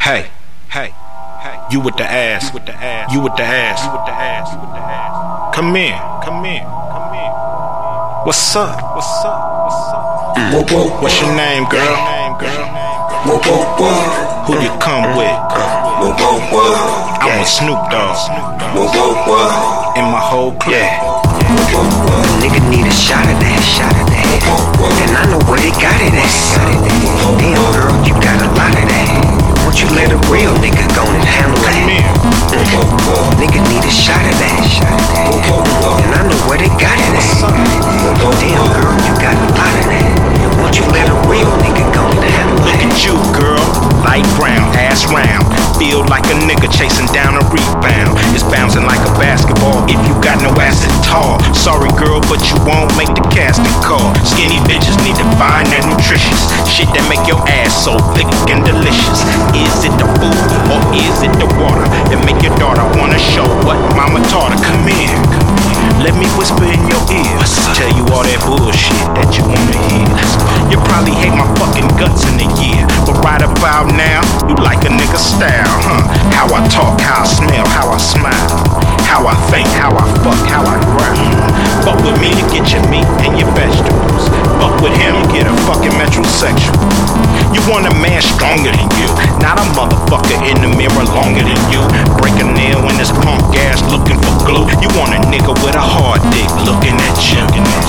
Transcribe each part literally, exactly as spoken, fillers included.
Hey, hey, hey. You with the ass. You with the ass. You with the ass. You with the ass. You with the ass. Come in. Come in. Come in. What's up? What's up? What's up? Mm. Whoa, whoa, whoa. What's your name, girl? Name, girl. Whoa, whoa, whoa. Who you come with? Whoa, whoa, whoa. I want Snoop Dogg. Whoa, whoa, whoa. In my whole clique. Yeah. Whoa, whoa, whoa. A nigga need a shot of that, shot of that. Whoa, whoa. And I know where they got it at. Damn girl, you got a lot of that. Won't you let a real nigga go and handle that? Whoa, whoa, whoa. Nigga need a shot of that, shot of that. Whoa, whoa, whoa. And I know where they got it at. Damn girl, you got a lot of that. Won't you let a real nigga go and handle that? Look at you, girl. Light brown, ass round. Feel like a nigga chasing down a rebound. It's bouncing like a basketball if you got no ass at all. Sorry, girl, but you won't make the casting call. Skinny bitches need to find that nutritious shit that make your ass so thick and delicious. Is it the food or is it the water that make your daughter wanna show what mama taught her? Come in, let me whisper in your ear. Tell you all that bullshit that you wanna hear. You probably hate my fucking guts in a year, but right about now, you like a nigga style, huh? How I talk, how I smell, how I smile, how I think, how I fuck, how I growl. Fuck with me, you get your meat and your vegetables. Fuck with him, you get a fucking metrosexual. You want a man stronger than you, not a motherfucker in the mirror longer than you. Break a nail in this punk ass looking for glue. You want a nigga with a hard dick looking at you.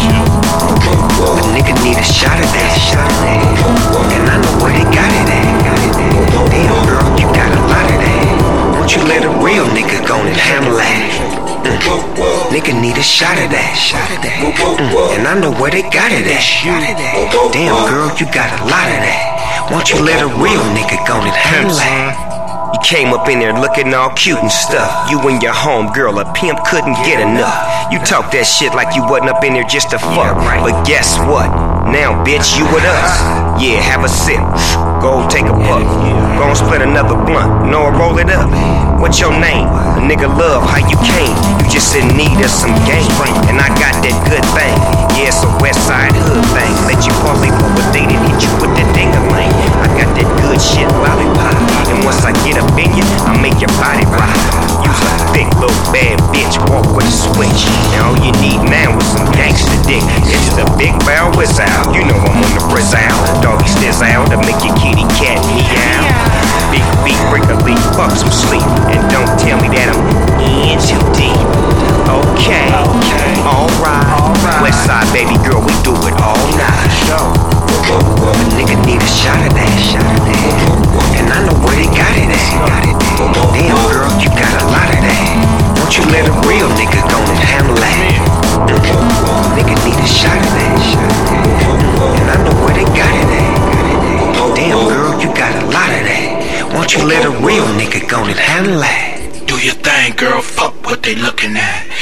A nigga need a shot of that, shot of that. And I know where they got it at. Damn girl, you got a lot of that. Won't you let a real nigga go and handle that? Mm. Nigga need a shot of that, shot of that. Mm. And I know where they got it at. Damn girl, you got a lot of that. Won't you let a real nigga go and handle that? You came up in there looking all cute and stuff. You and your home girl, a pimp couldn't get enough. You talk that shit like you wasn't up in there just to fuck. But guess what? Now, bitch, you with us. Yeah, have a sip. Go take a puff. Go and split another blunt. No, roll it up. What's your name? A nigga love how you came. You just in need of some game. And I got that good thing. Yeah, it's a west side hood thing. Let you parlay for a date and hit you with that ding-a-ling. I got that good shit lollipop. And once I get up in you, I make your body rock. Use a thick little bad bitch, walk with a switch. Now all you need now is some gangster dick. It's the big barrel whiz out. You know I'm on the brizz out. Doggy stiz out to make your kitty cat meow. Big beat, break a leaf, fuck some sleep. And don't tell me that I'm in too deep. Okay, alright. West side baby girl, we do it all night. A nigga need a shot of that, shot of that. And I know where they got it at. Damn girl, you got a lot of that. Won't you let a real nigga go and handle that? Nigga need a shot of that, shot of that. And I know where they got it at. Damn girl, you got a lot of that. Won't you let a real nigga go and handle that? Do your thing, girl, fuck what they looking at.